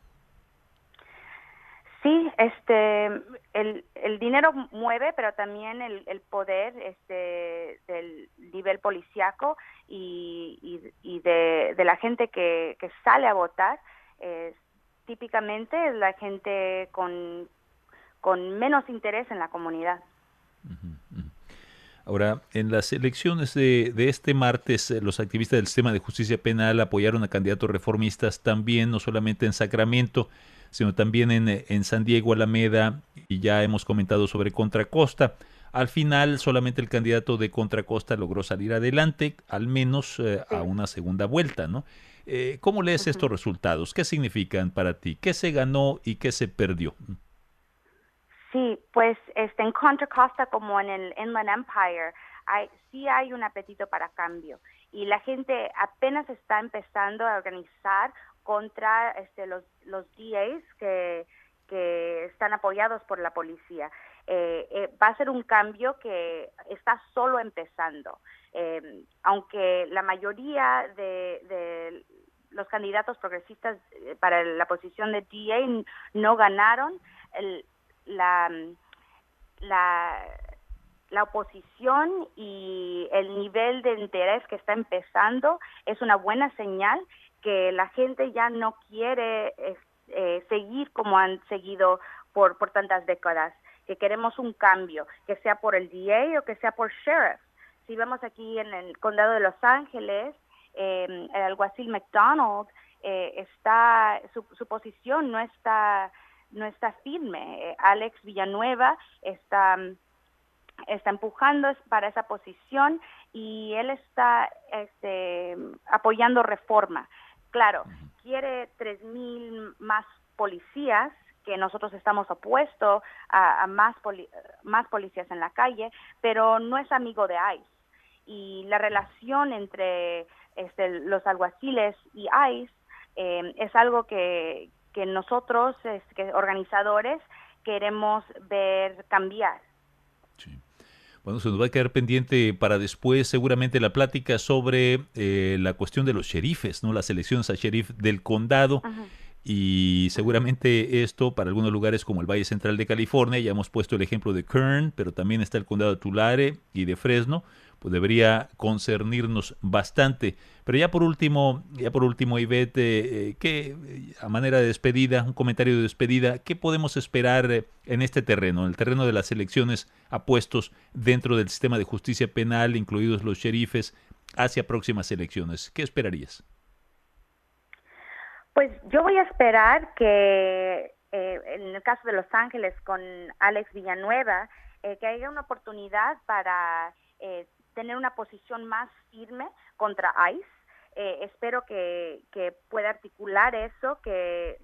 Sí, el dinero mueve, pero también el poder del nivel policíaco y de la gente que sale a votar. Típicamente es la gente con menos interés en la comunidad. Ahora, en las elecciones de este martes, los activistas del sistema de justicia penal apoyaron a candidatos reformistas también, no solamente en Sacramento, sino también en San Diego, Alameda, y ya hemos comentado sobre Contra Costa. Al final, solamente el candidato de Contra Costa logró salir adelante, al menos a una segunda vuelta, ¿no? ¿Cómo lees estos resultados? ¿Qué significan para ti? ¿Qué se ganó y qué se perdió? Sí, pues en Contra Costa como en el Inland Empire sí hay un apetito para cambio y la gente apenas está empezando a organizar contra los DAs que están apoyados por la policía. Va a ser un cambio que está solo empezando. Aunque la mayoría de los candidatos progresistas para la posición de DA no ganaron, la oposición y el nivel de interés que está empezando es una buena señal que la gente ya no quiere seguir como han seguido por tantas décadas, que queremos un cambio, que sea por el DA o que sea por sheriff. Si vemos aquí en el condado de Los Ángeles, el alguacil McDonald su posición no está firme. Alex Villanueva está empujando para esa posición y él está apoyando reforma. Claro, quiere 3,000 más policías, que nosotros estamos opuestos a más policías en la calle, pero no es amigo de ICE. Y la relación entre los alguaciles y ICE es algo que nosotros, organizadores, queremos ver cambiar. Sí. Bueno, se nos va a quedar pendiente para después seguramente la plática sobre la cuestión de los sheriffes, ¿no? Las elecciones a sheriff del condado. Uh-huh. Y seguramente esto para algunos lugares como el Valle Central de California, ya hemos puesto el ejemplo de Kern, pero también está el condado de Tulare y de Fresno, pues debería concernirnos bastante. Pero ya por último, Ivette, a manera de despedida, un comentario de despedida, ¿qué podemos esperar en este terreno, en el terreno de las elecciones apuestos dentro del sistema de justicia penal, incluidos los sheriffes, hacia próximas elecciones? ¿Qué esperarías? Pues yo voy a esperar que en el caso de Los Ángeles con Alex Villanueva, que haya una oportunidad para tener una posición más firme contra ICE. Espero que pueda articular eso, que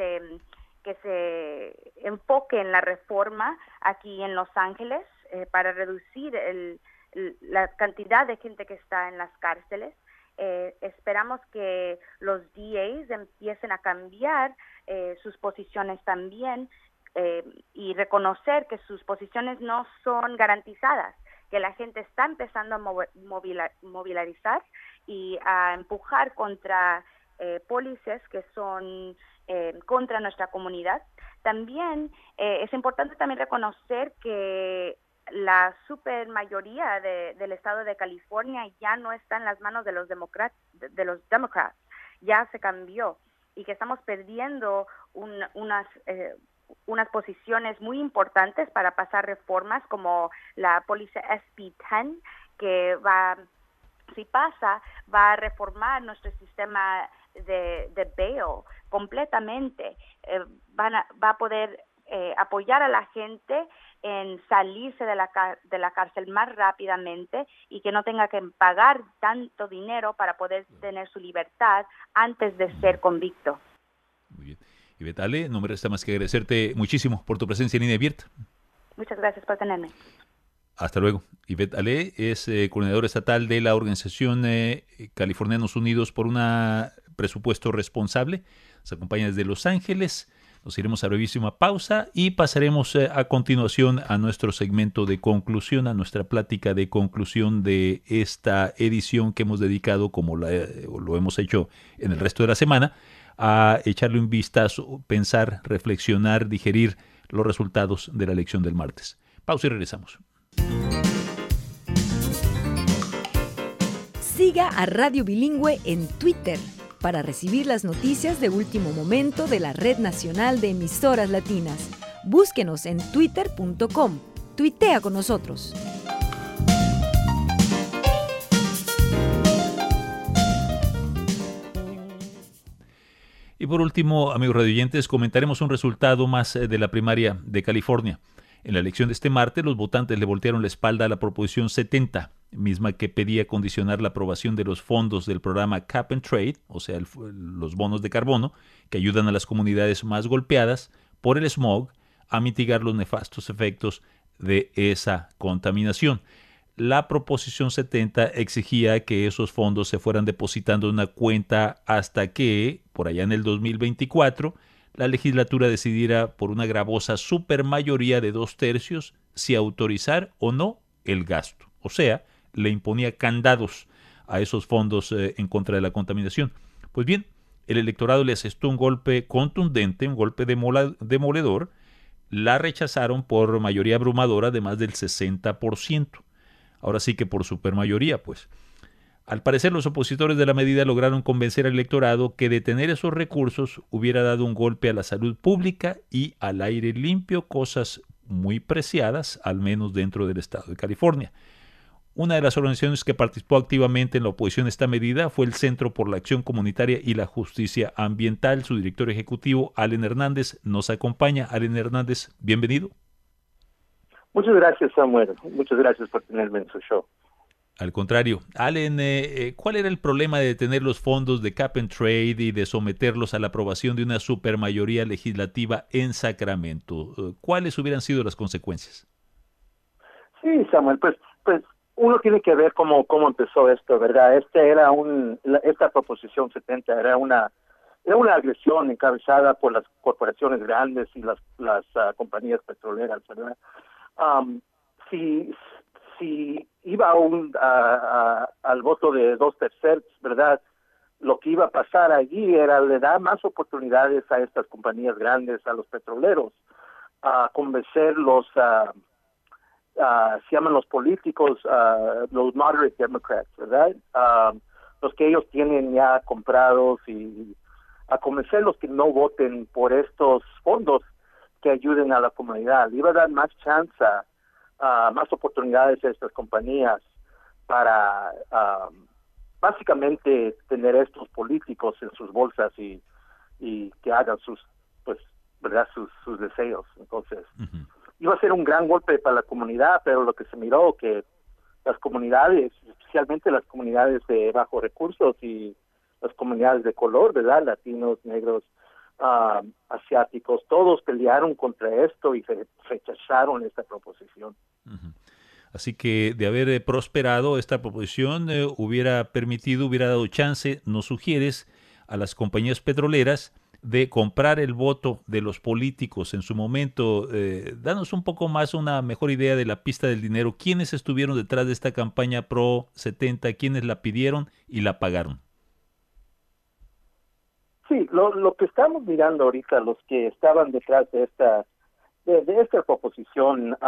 se enfoque en la reforma aquí en Los Ángeles para reducir la cantidad de gente que está en las cárceles. Esperamos que los DAs empiecen a cambiar sus posiciones también y reconocer que sus posiciones no son garantizadas, que la gente está empezando a movilizar y a empujar contra policías que son contra nuestra comunidad. También es importante también reconocer que la super mayoría del estado de California ya no está en las manos de los demócratas, ya se cambió y que estamos perdiendo unas posiciones muy importantes para pasar reformas como la póliza SB 10, que si pasa, va a reformar nuestro sistema de bail completamente. Va a poder apoyar a la gente en salirse de la cárcel más rápidamente y que no tenga que pagar tanto dinero para poder tener su libertad antes de ser convicto. Muy bien. Ivette Ale, no me resta más que agradecerte muchísimo por tu presencia en Línea Abierta. Muchas gracias por tenerme. Hasta luego. Ivette Ale es coordinadora estatal de la organización Californianos Unidos por un presupuesto responsable. Nos acompaña desde Los Ángeles. Nos iremos a brevísima pausa y pasaremos a continuación a nuestro segmento de conclusión, a nuestra plática de conclusión de esta edición que hemos dedicado, como lo hemos hecho en el resto de la semana, a echarle un vistazo, pensar, reflexionar, digerir los resultados de la elección del martes. Pausa y regresamos. Siga a Radio Bilingüe en Twitter para recibir las noticias de último momento de la Red Nacional de Emisoras Latinas. Búsquenos en twitter.com. Tuitea con nosotros. Y por último, amigos radioyentes, comentaremos un resultado más de la primaria de California. En la elección de este martes, los votantes le voltearon la espalda a la Proposición 70, misma que pedía condicionar la aprobación de los fondos del programa Cap and Trade, o sea, los bonos de carbono, que ayudan a las comunidades más golpeadas por el smog a mitigar los nefastos efectos de esa contaminación. la proposición 70 exigía que esos fondos se fueran depositando en una cuenta hasta que, por allá en el 2024, la legislatura decidiera por una gravosa supermayoría de 2/3 si autorizar o no el gasto. O sea, le imponía candados a esos fondos en contra de la contaminación. Pues bien, el electorado le asestó un golpe contundente, un golpe demoledor. La rechazaron por mayoría abrumadora de más del 60%. Ahora sí que por supermayoría, pues. Al parecer, los opositores de la medida lograron convencer al electorado que detener esos recursos hubiera dado un golpe a la salud pública y al aire limpio, cosas muy preciadas, al menos dentro del estado de California. Una de las organizaciones que participó activamente en la oposición a esta medida fue el Centro por la Acción Comunitaria y la Justicia Ambiental. Su director ejecutivo, Allen Hernández, nos acompaña. Allen Hernández, bienvenido. Muchas gracias, Samuel. Muchas gracias por tenerme en su show. Al contrario. Allen, ¿cuál era el problema de detener los fondos de Cap and Trade y de someterlos a la aprobación de una supermayoría legislativa en Sacramento? ¿Cuáles hubieran sido las consecuencias? Sí, Samuel, pues uno tiene que ver cómo empezó esto, ¿verdad? Esta proposición 70 era una agresión encabezada por las corporaciones grandes y las compañías petroleras, ¿verdad? Si iba al voto de 2/3, ¿verdad? Lo que iba a pasar allí era le dar más oportunidades a estas compañías grandes, a los petroleros, a convencerlos, se llaman los políticos, los moderate Democrats, ¿verdad? Los que ellos tienen ya comprados, y a convencerlos que no voten por estos fondos que ayuden a la comunidad. Le iba a dar más chance, más oportunidades a estas compañías para básicamente tener estos políticos en sus bolsas y que hagan sus deseos. Entonces, iba a ser un gran golpe para la comunidad, pero lo que se miró que las comunidades, especialmente las comunidades de bajos recursos y las comunidades de color, ¿verdad? Latinos, negros, asiáticos, todos pelearon contra esto y rechazaron esta proposición. Así que de haber prosperado esta proposición hubiera dado chance, nos sugieres, a las compañías petroleras de comprar el voto de los políticos en su momento. Danos un poco más, una mejor idea de la pista del dinero. ¿Quiénes estuvieron detrás de esta campaña Pro 70? ¿Quiénes la pidieron y la pagaron? Sí, lo que estamos mirando ahorita, los que estaban detrás de esta proposición,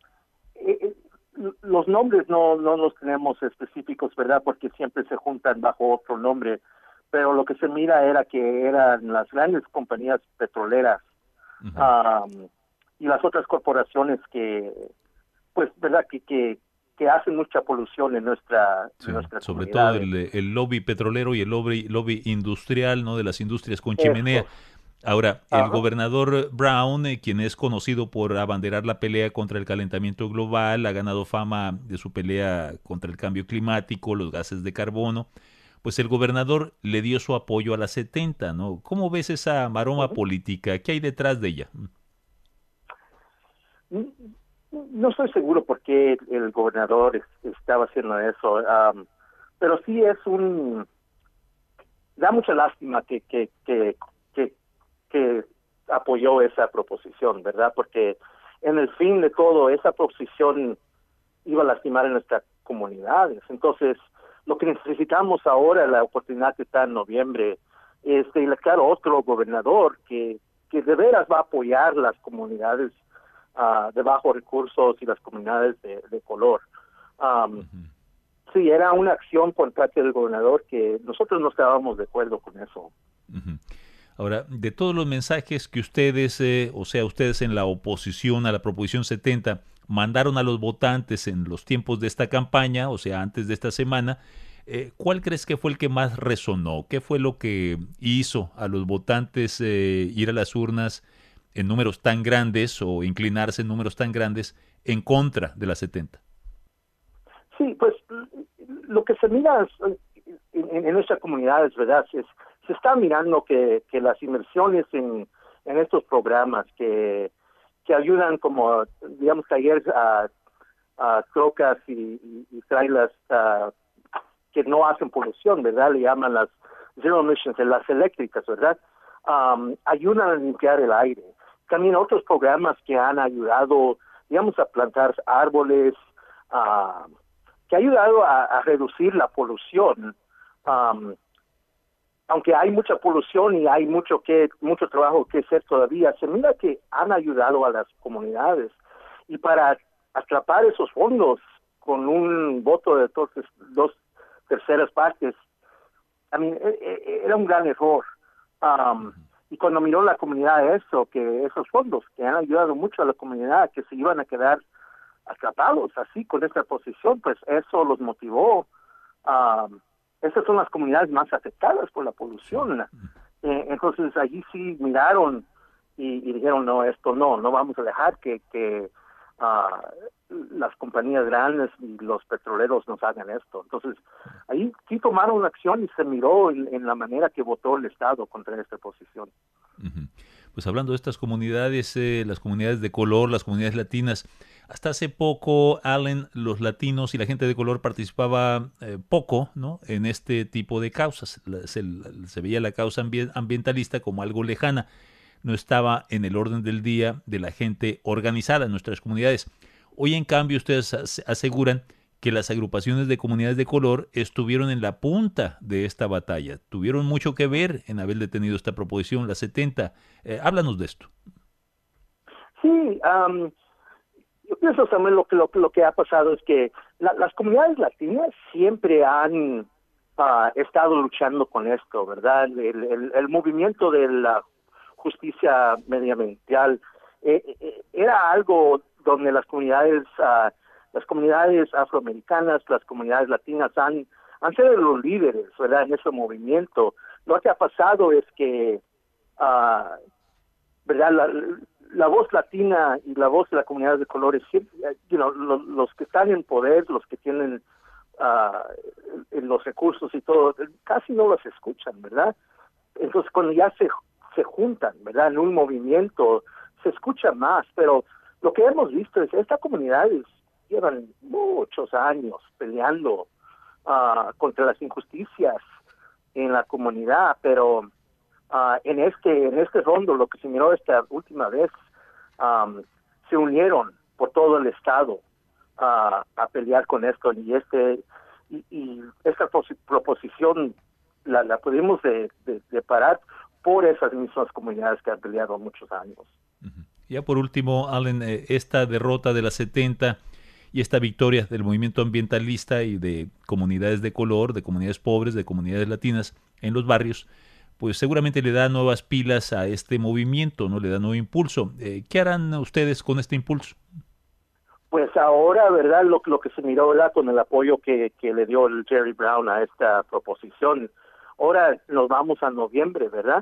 los nombres no los tenemos específicos, ¿verdad? Porque siempre se juntan bajo otro nombre, pero lo que se mira era que eran las grandes compañías petroleras y las otras corporaciones que, pues, ¿verdad? Que hacen mucha polución en nuestra sobre comunidad. Todo el lobby petrolero y el lobby industrial, ¿no? De las industrias con chimenea. Ahora, el gobernador Brown, quien es conocido por abanderar la pelea contra el calentamiento global, ha ganado fama de su pelea contra el cambio climático, los gases de carbono, pues el gobernador le dio su apoyo a la 70, ¿no? ¿Cómo ves esa maroma política? ¿Qué hay detrás de ella? No estoy seguro por qué el gobernador estaba haciendo eso, pero sí da mucha lástima que apoyó esa proposición, ¿verdad? Porque en el fin de todo, esa proposición iba a lastimar a nuestras comunidades. Entonces, lo que necesitamos ahora, la oportunidad que está en noviembre, es elegir otro gobernador que de veras va a apoyar las comunidades de bajos recursos y las comunidades de color. Sí, era una acción por parte del gobernador que nosotros no estábamos de acuerdo con eso. Ahora, de todos los mensajes que ustedes, ustedes en la oposición a la proposición 70, mandaron a los votantes en los tiempos de esta campaña, o sea, antes de esta semana, ¿cuál crees que fue el que más resonó? ¿Qué fue lo que hizo a los votantes ir a las urnas en números tan grandes o inclinarse en números tan grandes en contra de la 70? Sí, pues lo que se mira en nuestras comunidades, ¿verdad? Se está mirando que las inversiones en estos programas que ayudan, como digamos, talleres trocas y trailers que no hacen polución, ¿verdad? Le llaman las zero emissions, las eléctricas, ¿verdad? Ayudan a limpiar el aire. También otros programas que han ayudado, digamos, a plantar árboles, que ha ayudado a reducir la polución. Aunque hay mucha polución y hay mucho trabajo que hacer todavía, se mira que han ayudado a las comunidades. Y para atrapar esos fondos con un voto de dos terceras partes, era un gran error. Y cuando miró la comunidad eso, que esos fondos que han ayudado mucho a la comunidad, que se iban a quedar atrapados así con esta posición, pues eso los motivó. Esas son las comunidades más afectadas por la polución. Entonces allí sí miraron y dijeron, no, esto no vamos a dejar que las compañías grandes y los petroleros nos hagan esto. Entonces ahí sí tomaron acción y se miró en la manera que votó el Estado contra esta posición. Pues hablando de estas comunidades, las comunidades de color, las comunidades latinas, hasta hace poco, Allen, los latinos y la gente de color participaba poco, ¿no?, en este tipo de causas. Se veía la causa ambientalista como algo lejana. No estaba en el orden del día de la gente organizada en nuestras comunidades. Hoy, en cambio, ustedes aseguran que las agrupaciones de comunidades de color estuvieron en la punta de esta batalla. Tuvieron mucho que ver en haber detenido esta proposición, la 70. Háblanos de esto. Sí, yo pienso también lo que ha pasado es que las comunidades latinas siempre han estado luchando con esto, ¿verdad? El movimiento de la justicia medioambiental era algo donde las comunidades afroamericanas, las comunidades latinas han sido los líderes, ¿verdad?, en ese movimiento. Lo que ha pasado es que, ¿verdad?, la voz latina y la voz de la comunidad de colores, los que están en poder, los que tienen los recursos y todo, casi no los escuchan, ¿verdad? Entonces cuando ya se juntan, ¿verdad?, en un movimiento, se escucha más. Pero lo que hemos visto es que estas comunidades llevan muchos años peleando contra las injusticias en la comunidad, pero en este rondo, lo que se miró esta última vez, se unieron por todo el estado a pelear con esto, y esta proposición la pudimos de parar por esas mismas comunidades que han peleado muchos años. Ya por último, Allen, esta derrota de la 70 y esta victoria del movimiento ambientalista y de comunidades de color, de comunidades pobres, de comunidades latinas en los barrios, pues seguramente le da nuevas pilas a este movimiento, ¿no? Le da nuevo impulso. ¿Qué harán ustedes con este impulso? Pues ahora, ¿verdad?, lo que se miró, ¿verdad?, con el apoyo que le dio el Jerry Brown a esta proposición, ahora nos vamos a noviembre, ¿verdad?,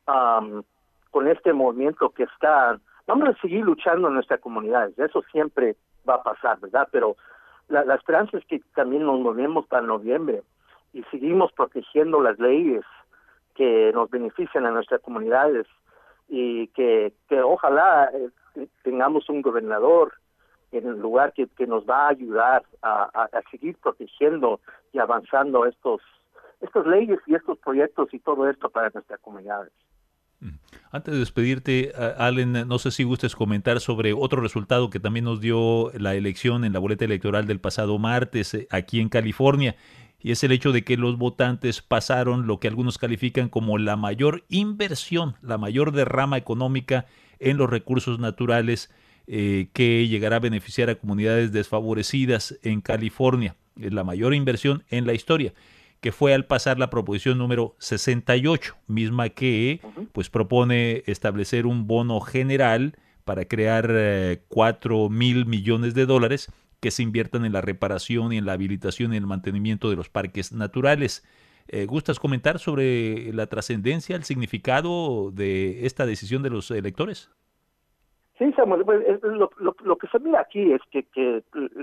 con este movimiento que está, vamos a seguir luchando en nuestras comunidades, eso siempre va a pasar, ¿verdad?, pero la esperanza es que también nos movemos para noviembre y seguimos protegiendo las leyes que nos benefician a nuestras comunidades, y que ojalá tengamos un gobernador en el lugar que nos va a ayudar a seguir protegiendo y avanzando estas leyes y estos proyectos y todo esto para nuestras comunidades. Antes de despedirte, Allen, no sé si gustes comentar sobre otro resultado que también nos dio la elección en la boleta electoral del pasado martes aquí en California, y es el hecho de que los votantes pasaron lo que algunos califican como la mayor inversión, la mayor derrama económica en los recursos naturales que llegará a beneficiar a comunidades desfavorecidas en California. Es la mayor inversión en la historia, que fue al pasar la proposición número 68, misma que pues propone establecer un bono general para crear 4,000 millones de dólares que se inviertan en la reparación y en la habilitación y el mantenimiento de los parques naturales. ¿Gustas comentar sobre la trascendencia, el significado de esta decisión de los electores? Sí, Samuel, pues, lo que se mira aquí es que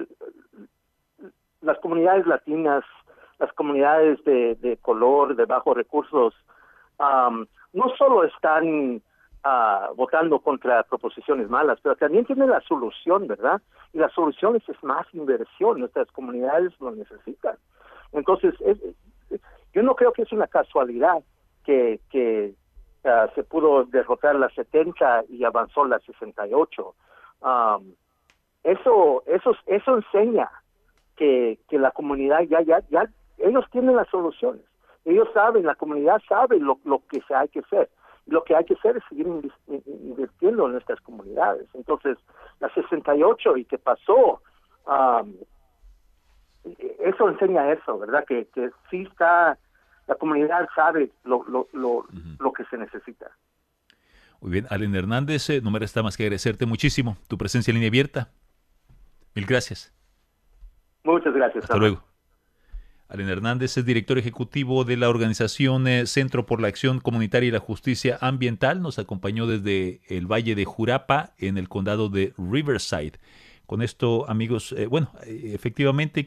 las comunidades latinas, las comunidades de color, de bajos recursos, no solo están votando contra proposiciones malas, pero también tiene la solución, ¿verdad? Y la solución es más inversión. Nuestras comunidades lo necesitan. Entonces, yo no creo que es una casualidad que se pudo derrotar la 70 y avanzó la 68. Eso enseña que la comunidad ya ellos tienen las soluciones. Ellos saben, la comunidad sabe lo que hay que hacer. Lo que hay que hacer es seguir invirtiendo en nuestras comunidades. Entonces, la 68 y que pasó, eso enseña eso, ¿verdad? Que sí está, la comunidad sabe lo que se necesita. Muy bien, Allen Hernández, no me resta más que agradecerte muchísimo tu presencia en Línea Abierta. Mil gracias. Muchas gracias. Hasta luego. Allen Hernández es director ejecutivo de la organización Centro por la Acción Comunitaria y la Justicia Ambiental. Nos acompañó desde el Valle de Jurapa, en el condado de Riverside. Con esto, amigos, efectivamente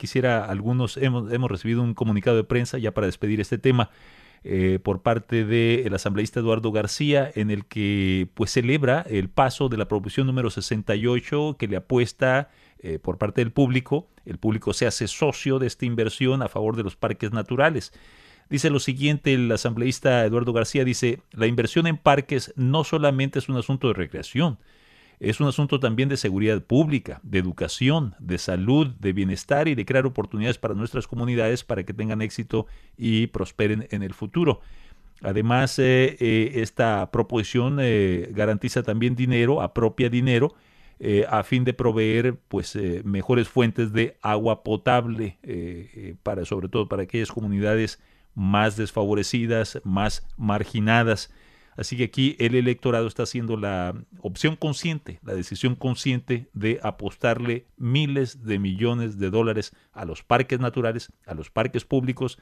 hemos recibido un comunicado de prensa ya para despedir este tema por parte del asambleísta Eduardo García, en el que pues celebra el paso de la proposición número 68 que le apuesta por parte del público. El público se hace socio de esta inversión a favor de los parques naturales. Dice lo siguiente el asambleísta Eduardo García, dice: la inversión en parques no solamente es un asunto de recreación, es un asunto también de seguridad pública, de educación, de salud, de bienestar y de crear oportunidades para nuestras comunidades para que tengan éxito y prosperen en el futuro. Además, esta proposición garantiza también dinero, apropia dinero, a fin de proveer mejores fuentes de agua potable, sobre todo para aquellas comunidades más desfavorecidas, más marginadas. Así que aquí el electorado está haciendo la opción consciente, la decisión consciente de apostarle miles de millones de dólares a los parques naturales, a los parques públicos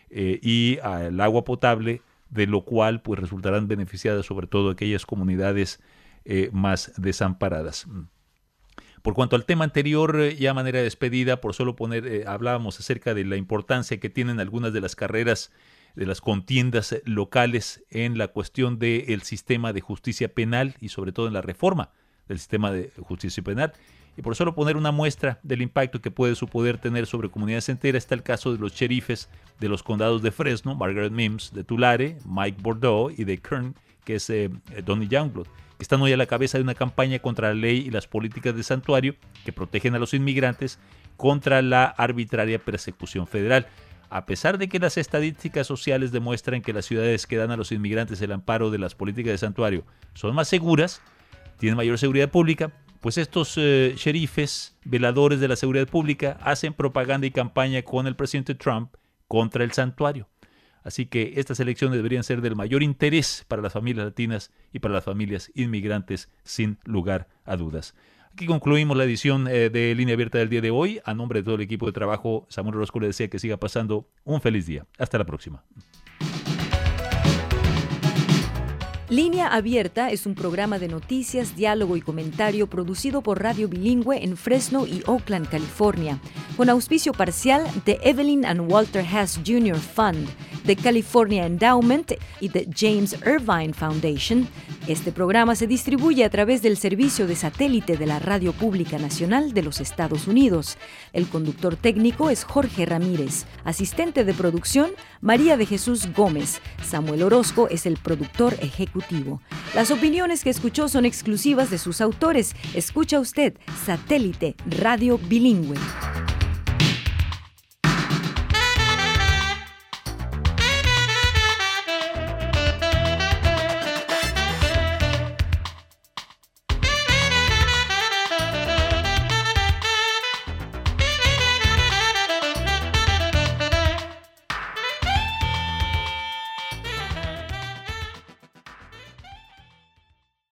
y al agua potable, de lo cual pues resultarán beneficiadas sobre todo aquellas comunidades más desamparadas. Por cuanto al tema anterior, ya a manera de despedida, por solo hablábamos acerca de la importancia que tienen algunas de las carreras, de las contiendas locales en la cuestión del sistema de justicia penal y sobre todo en la reforma del sistema de justicia penal. Y por solo poner una muestra del impacto que puede su poder tener sobre comunidades enteras, está el caso de los sheriffes de los condados de Fresno, Margaret Mims de Tulare, Mike Bordeaux, y de Kern, que es Donnie Youngblood, que están hoy a la cabeza de una campaña contra la ley y las políticas de santuario que protegen a los inmigrantes contra la arbitraria persecución federal. A pesar de que las estadísticas sociales demuestran que las ciudades que dan a los inmigrantes el amparo de las políticas de santuario son más seguras, tienen mayor seguridad pública, pues estos sheriffes, veladores de la seguridad pública, hacen propaganda y campaña con el presidente Trump contra el santuario. Así que estas elecciones deberían ser del mayor interés para las familias latinas y para las familias inmigrantes, sin lugar a dudas. Aquí concluimos la edición de Línea Abierta del día de hoy. A nombre de todo el equipo de trabajo, Samuel Orozco le desea que siga pasando un feliz día. Hasta la próxima. Línea Abierta es un programa de noticias, diálogo y comentario producido por Radio Bilingüe en Fresno y Oakland, California, con auspicio parcial de Evelyn and Walter Hess Jr. Fund, de California Endowment y de James Irvine Foundation. Este programa se distribuye a través del servicio de satélite de la Radio Pública Nacional de los Estados Unidos. El conductor técnico es Jorge Ramírez. Asistente de producción, María de Jesús Gómez. Samuel Orozco es el productor ejecutivo. Las opiniones que escuchó son exclusivas de sus autores. Escucha usted Satélite Radio Bilingüe.